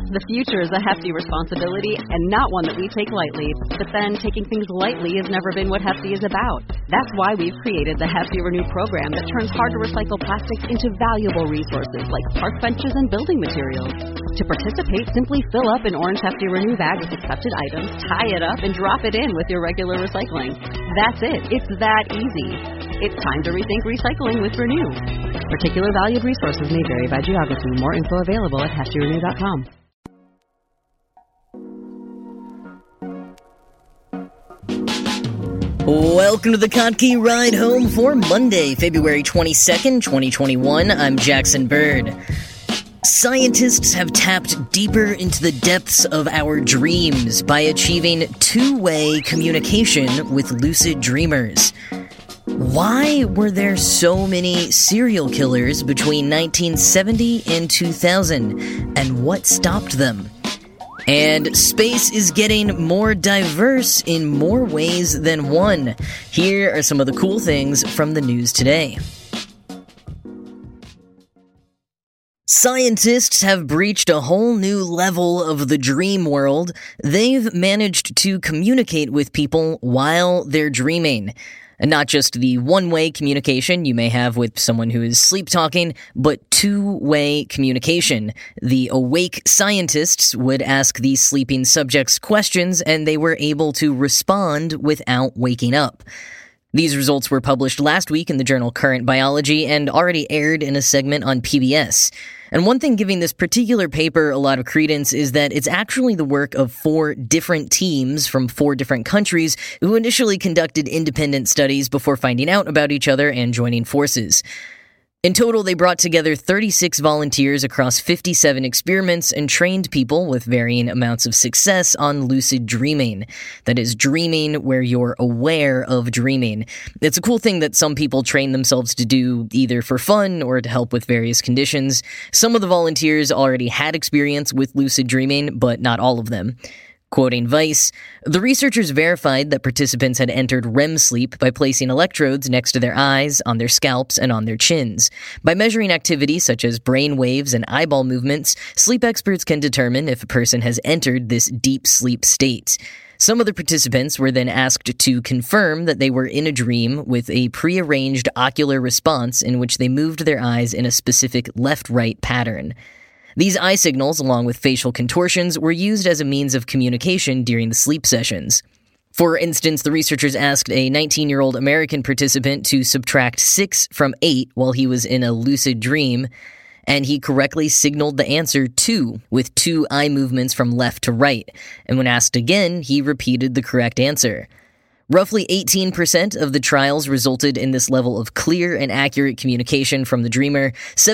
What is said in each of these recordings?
The future is a hefty responsibility and not one that we take lightly. But then, taking things lightly has never been what Hefty is about. That's why we've created the Hefty Renew program that turns hard-to-recycle plastics into valuable resources like park benches and building materials. To participate, simply fill up an orange Hefty Renew bag with accepted items, tie it up, and drop it in with your regular recycling. That's it. It's that easy. It's time to rethink recycling with Renew. Particular valued resources may vary by geography. More info available at heftyrenew.com. Welcome to the Kottke Ride Home for Monday, February 22nd, 2021. I'm Jackson Bird. Scientists have tapped deeper into the depths of our dreams by achieving two-way communication with lucid dreamers. Why were there so many serial killers between 1970 and 2000, and what stopped them? And space is getting more diverse in more ways than one. Here are some of the cool things from the news today. Scientists have breached a whole new level of the dream world. They've managed to communicate with people while they're dreaming. And not just the one-way communication you may have with someone who is sleep-talking, but two-way communication. The awake scientists would ask the sleeping subjects questions, and they were able to respond without waking up. These results were published last week in the journal Current Biology and already aired in a segment on PBS. And one thing giving this particular paper a lot of credence is that it's actually the work of 4 different teams from 4 different countries who initially conducted independent studies before finding out about each other and joining forces. In total, they brought together 36 volunteers across 57 experiments and trained people with varying amounts of success on lucid dreaming. That is, dreaming where you're aware of dreaming. It's a cool thing that some people train themselves to do either for fun or to help with various conditions. Some of the volunteers already had experience with lucid dreaming, but not all of them. Quoting Vice, the researchers verified that participants had entered REM sleep by placing electrodes next to their eyes, on their scalps, and on their chins. By measuring activity such as brain waves and eyeball movements, sleep experts can determine if a person has entered this deep sleep state. Some of the participants were then asked to confirm that they were in a dream with a prearranged ocular response in which they moved their eyes in a specific left-right pattern. These eye signals, along with facial contortions, were used as a means of communication during the sleep sessions. For instance, the researchers asked a 19-year-old American participant to subtract 6 from 8 while he was in a lucid dream, and he correctly signaled the answer 2 with 2 eye movements from left to right, and when asked again, he repeated the correct answer. Roughly 18% of the trials resulted in this level of clear and accurate communication from the dreamer,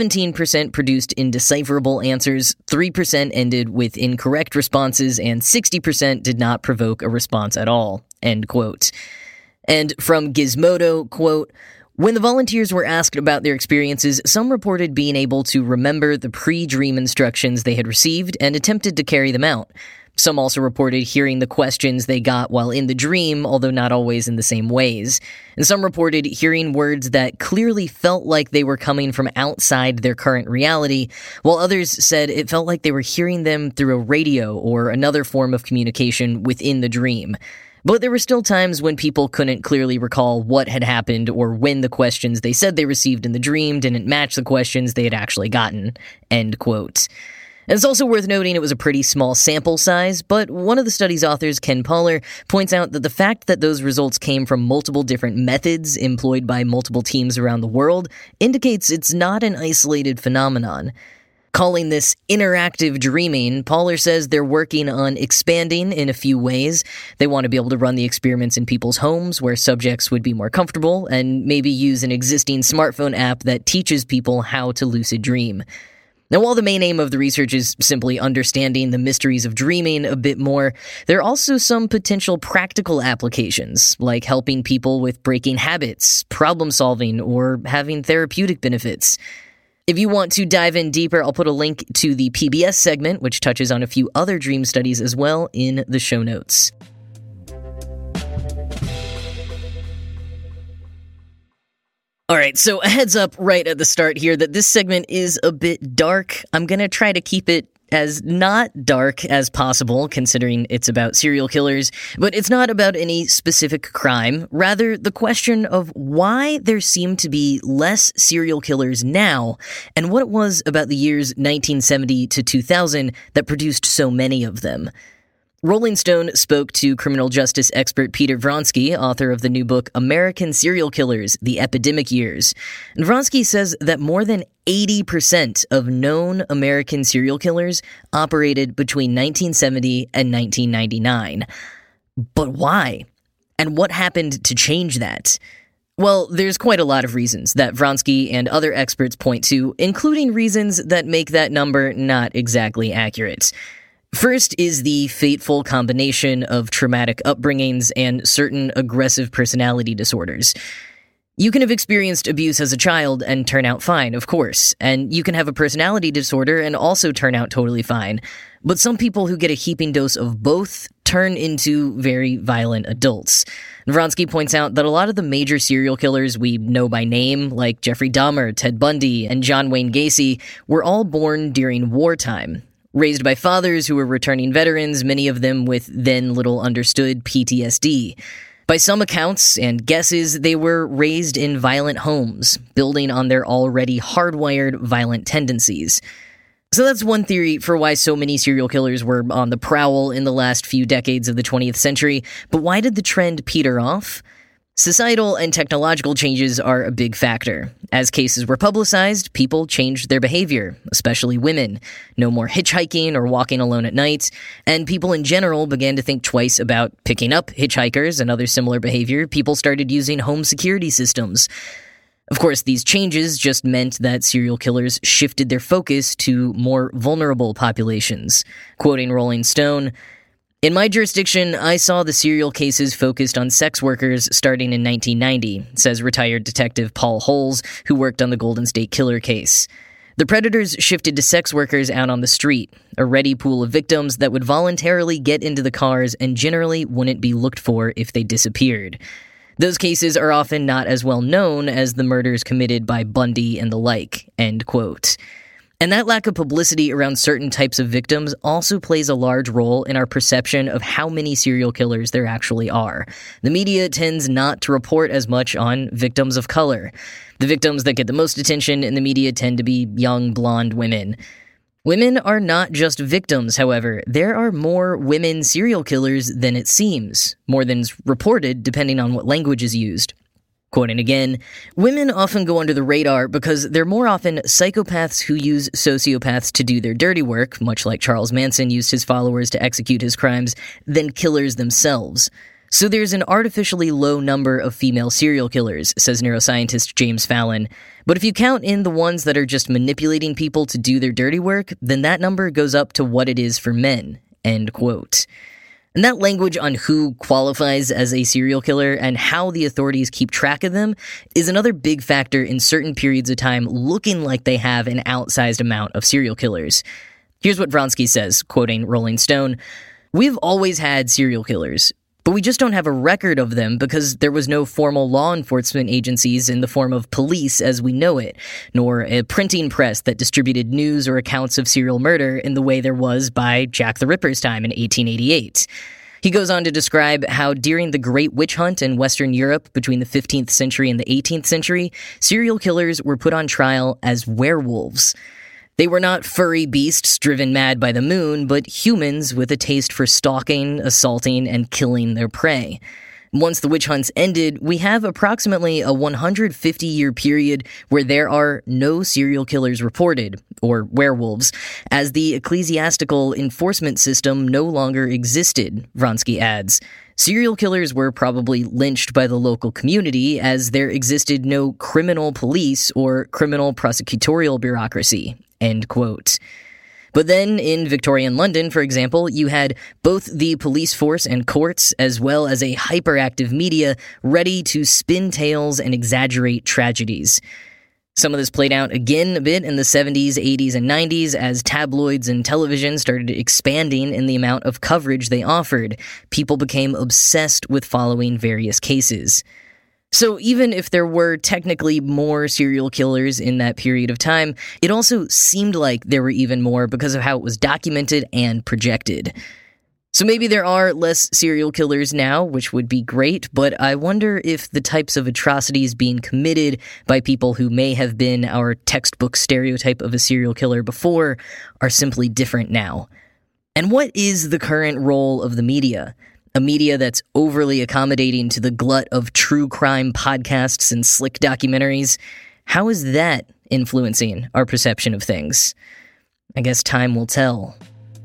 17% produced indecipherable answers, 3% ended with incorrect responses, and 60% did not provoke a response at all. End quote. And from Gizmodo, quote, when the volunteers were asked about their experiences, some reported being able to remember the pre-dream instructions they had received and attempted to carry them out. Some also reported hearing the questions they got while in the dream, although not always in the same ways. And some reported hearing words that clearly felt like they were coming from outside their current reality, while others said it felt like they were hearing them through a radio or another form of communication within the dream. But there were still times when people couldn't clearly recall what had happened or when the questions they said they received in the dream didn't match the questions they had actually gotten. End quote. And it's also worth noting it was a pretty small sample size, but one of the study's authors, Ken Pauler, points out that the fact that those results came from multiple different methods employed by multiple teams around the world indicates it's not an isolated phenomenon. Calling this interactive dreaming, Pauler says they're working on expanding in a few ways. They want to be able to run the experiments in people's homes where subjects would be more comfortable, and maybe use an existing smartphone app that teaches people how to lucid dream. Now, while the main aim of the research is simply understanding the mysteries of dreaming a bit more, there are also some potential practical applications, like helping people with breaking habits, problem-solving, or having therapeutic benefits. If you want to dive in deeper, I'll put a link to the PBS segment, which touches on a few other dream studies as well, in the show notes. Alright, so a heads up right at the start here that this segment is a bit dark. I'm gonna try to keep it as not dark as possible, considering it's about serial killers, but it's not about any specific crime, rather the question of why there seem to be less serial killers now, and what it was about the years 1970 to 2000 that produced so many of them. Rolling Stone spoke to criminal justice expert Peter Vronsky, author of the new book American Serial Killers, The Epidemic Years. And Vronsky says that more than 80% of known American serial killers operated between 1970 and 1999. But why? And what happened to change that? Well, there's quite a lot of reasons that Vronsky and other experts point to, including reasons that make that number not exactly accurate. First is the fateful combination of traumatic upbringings and certain aggressive personality disorders. You can have experienced abuse as a child and turn out fine, of course, and you can have a personality disorder and also turn out totally fine. But some people who get a heaping dose of both turn into very violent adults. Vronsky points out that a lot of the major serial killers we know by name, like Jeffrey Dahmer, Ted Bundy, and John Wayne Gacy, were all born during wartime. Raised by fathers who were returning veterans, many of them with then little understood PTSD. By some accounts and guesses, they were raised in violent homes, building on their already hardwired violent tendencies. So that's one theory for why so many serial killers were on the prowl in the last few decades of the 20th century, but why did the trend peter off? Societal and technological changes are a big factor. As cases were publicized, people changed their behavior, especially women. No more hitchhiking or walking alone at night, and people in general began to think twice about picking up hitchhikers and other similar behavior. People started using home security systems. Of course, these changes just meant that serial killers shifted their focus to more vulnerable populations. Quoting Rolling Stone, "In my jurisdiction, I saw the serial cases focused on sex workers starting in 1990, says retired detective Paul Holes, who worked on the Golden State Killer case. The predators shifted to sex workers out on the street, a ready pool of victims that would voluntarily get into the cars and generally wouldn't be looked for if they disappeared. Those cases are often not as well known as the murders committed by Bundy and the like," end quote. And that lack of publicity around certain types of victims also plays a large role in our perception of how many serial killers there actually are. The media tends not to report as much on victims of color. The victims that get the most attention in the media tend to be young, blonde women. Women are not just victims, however. There are more women serial killers than it seems, more than's reported depending on what language is used. Quoting again, "Women often go under the radar because they're more often psychopaths who use sociopaths to do their dirty work, much like Charles Manson used his followers to execute his crimes, than killers themselves. So there's an artificially low number of female serial killers," says neuroscientist James Fallon. "But if you count in the ones that are just manipulating people to do their dirty work, then that number goes up to what it is for men," end quote. And that language on who qualifies as a serial killer and how the authorities keep track of them is another big factor in certain periods of time looking like they have an outsized amount of serial killers. Here's what Vronsky says, quoting Rolling Stone, "We've always had serial killers, but we just don't have a record of them because there was no formal law enforcement agencies in the form of police as we know it, nor a printing press that distributed news or accounts of serial murder in the way there was by Jack the Ripper's time in 1888. He goes on to describe how during the Great Witch Hunt in Western Europe between the 15th century and the 18th century, serial killers were put on trial as werewolves. They were not furry beasts driven mad by the moon, but humans with a taste for stalking, assaulting, and killing their prey. Once the witch hunts ended, we have approximately a 150-year period where there are no serial killers reported, or werewolves, as the ecclesiastical enforcement system no longer existed," Vronsky adds. "Serial killers were probably lynched by the local community as there existed no criminal police or criminal prosecutorial bureaucracy," end quote. But then, in Victorian London, for example, you had both the police force and courts, as well as a hyperactive media ready to spin tales and exaggerate tragedies. Some of this played out again a bit in the 70s, 80s, and 90s as tabloids and television started expanding in the amount of coverage they offered. People became obsessed with following various cases. So even if there were technically more serial killers in that period of time, it also seemed like there were even more because of how it was documented and projected. So maybe there are less serial killers now, which would be great, but I wonder if the types of atrocities being committed by people who may have been our textbook stereotype of a serial killer before are simply different now. And what is the current role of the media? A media that's overly accommodating to the glut of true crime podcasts and slick documentaries? How is that influencing our perception of things? I guess time will tell.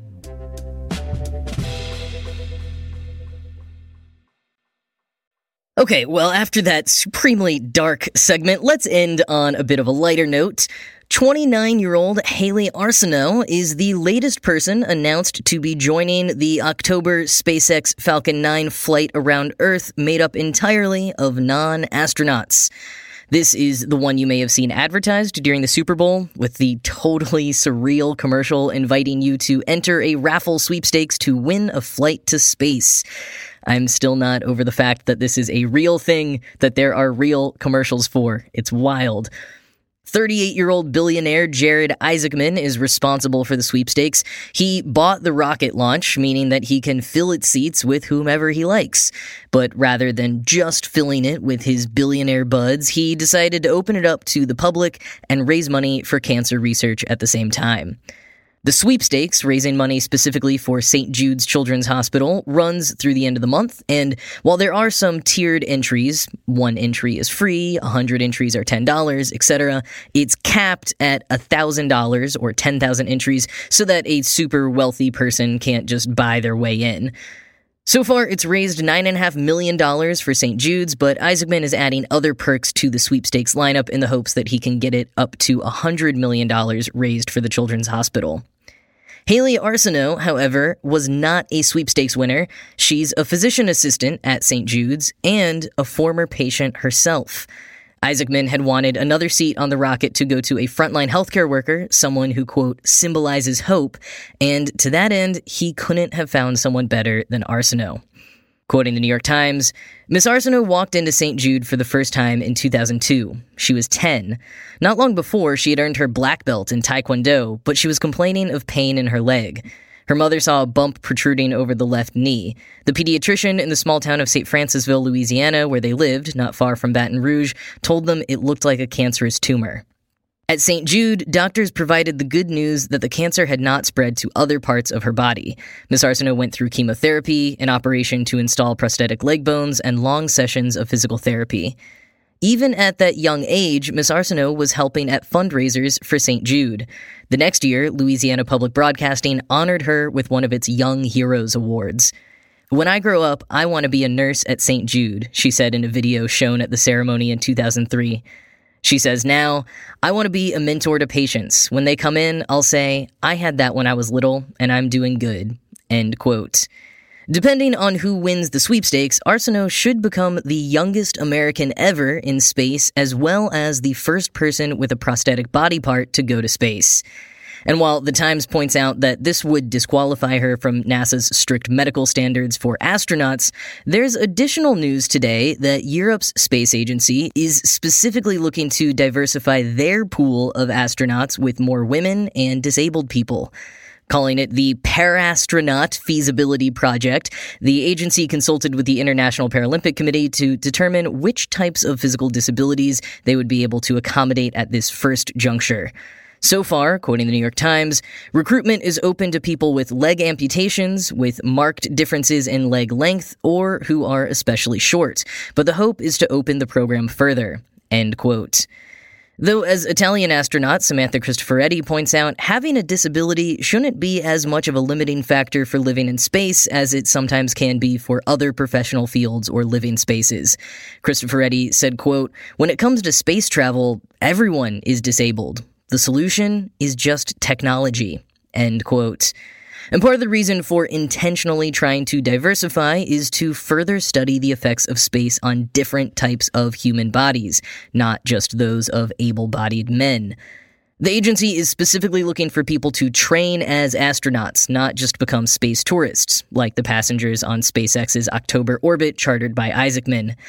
Okay, well, after that supremely dark segment, let's end on a bit of a lighter note. 29-year-old Hayley Arceneaux is the latest person announced to be joining the October SpaceX Falcon 9 flight around Earth made up entirely of non-astronauts. This is the one you may have seen advertised during the Super Bowl, with the totally surreal commercial inviting you to enter a raffle sweepstakes to win a flight to space. I'm still not over the fact that this is a real thing that there are real commercials for. It's wild. 38-year-old billionaire Jared Isaacman is responsible for the sweepstakes. He bought the rocket launch, meaning that he can fill its seats with whomever he likes. But rather than just filling it with his billionaire buds, he decided to open it up to the public and raise money for cancer research at the same time. The sweepstakes, raising money specifically for St. Jude's Children's Hospital, runs through the end of the month, and while there are some tiered entries, 1 entry is free, 100 entries are $10, etc., it's capped at $1,000 or 10,000 entries so that a super wealthy person can't just buy their way in. So far, it's raised $9.5 million for St. Jude's, but Isaacman is adding other perks to the sweepstakes lineup in the hopes that he can get it up to $100 million raised for the Children's Hospital. Hayley Arceneaux, however, was not a sweepstakes winner. She's a physician assistant at St. Jude's and a former patient herself. Isaacman had wanted another seat on the rocket to go to a frontline healthcare worker, someone who, quote, symbolizes hope, and to that end, he couldn't have found someone better than Arceneaux. Quoting the New York Times, Miss Arceneaux walked into St. Jude for the first time in 2002. She was 10. Not long before, she had earned her black belt in Taekwondo, but she was complaining of pain in her leg. Her mother saw a bump protruding over the left knee. The pediatrician in the small town of St. Francisville, Louisiana, where they lived, not far from Baton Rouge, told them it looked like a cancerous tumor. At St. Jude, doctors provided the good news that the cancer had not spread to other parts of her body. Ms. Arceneaux went through chemotherapy, an operation to install prosthetic leg bones, and long sessions of physical therapy. Even at that young age, Ms. Arceneaux was helping at fundraisers for St. Jude. The next year, Louisiana Public Broadcasting honored her with one of its Young Heroes Awards. "When I grow up, I want to be a nurse at St. Jude," she said in a video shown at the ceremony in 2003. She says now, "I want to be a mentor to patients. When they come in, I'll say, I had that when I was little, and I'm doing good." End quote. Depending on who wins the sweepstakes, Arceneaux should become the youngest American ever in space, as well as the first person with a prosthetic body part to go to space. And while the Times points out that this would disqualify her from NASA's strict medical standards for astronauts, there's additional news today that Europe's space agency is specifically looking to diversify their pool of astronauts with more women and disabled people. Calling it the Parastronaut Feasibility Project, the agency consulted with the International Paralympic Committee to determine which types of physical disabilities they would be able to accommodate at this first juncture. So far, quoting the New York Times, recruitment is open to people with leg amputations, with marked differences in leg length, or who are especially short, but the hope is to open the program further. End quote. Though, as Italian astronaut Samantha Cristoforetti points out, having a disability shouldn't be as much of a limiting factor for living in space as it sometimes can be for other professional fields or living spaces. Cristoforetti said, quote, "When it comes to space travel, everyone is disabled. The solution is just technology." End quote. And part of the reason for intentionally trying to diversify is to further study the effects of space on different types of human bodies, not just those of able-bodied men. The agency is specifically looking for people to train as astronauts, not just become space tourists, like the passengers on SpaceX's October orbit chartered by Isaacman.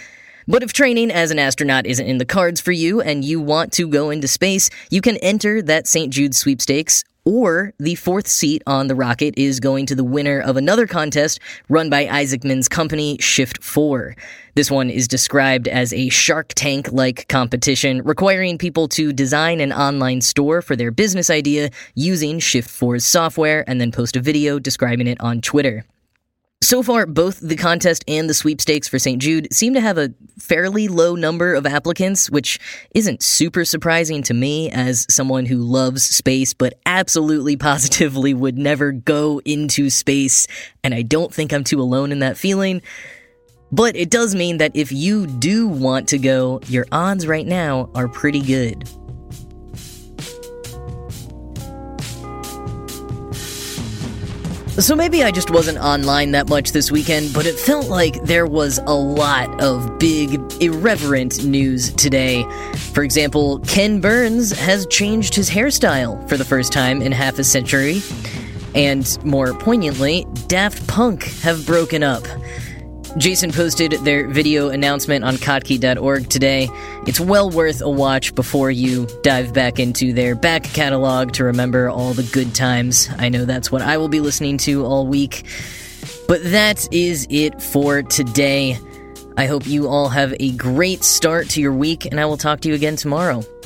But if training as an astronaut isn't in the cards for you and you want to go into space, you can enter that St. Jude sweepstakes, or the 4th seat on the rocket is going to the winner of another contest run by Isaacman's company, Shift4. This one is described as a Shark Tank-like competition requiring people to design an online store for their business idea using Shift4's software and then post a video describing it on Twitter. So far, both the contest and the sweepstakes for St. Jude seem to have a fairly low number of applicants, which isn't super surprising to me as someone who loves space but absolutely positively would never go into space, and I don't think I'm too alone in that feeling. But it does mean that if you do want to go, your odds right now are pretty good. So maybe I just wasn't online that much this weekend, but it felt like there was a lot of big, irreverent news today. For example, Ken Burns has changed his hairstyle for the first time in half a century. And more poignantly, Daft Punk have broken up. Jason posted their video announcement on Kottke.org today. It's well worth a watch before you dive back into their back catalog to remember all the good times. I know that's what I will be listening to all week. But that is it for today. I hope you all have a great start to your week, and I will talk to you again tomorrow.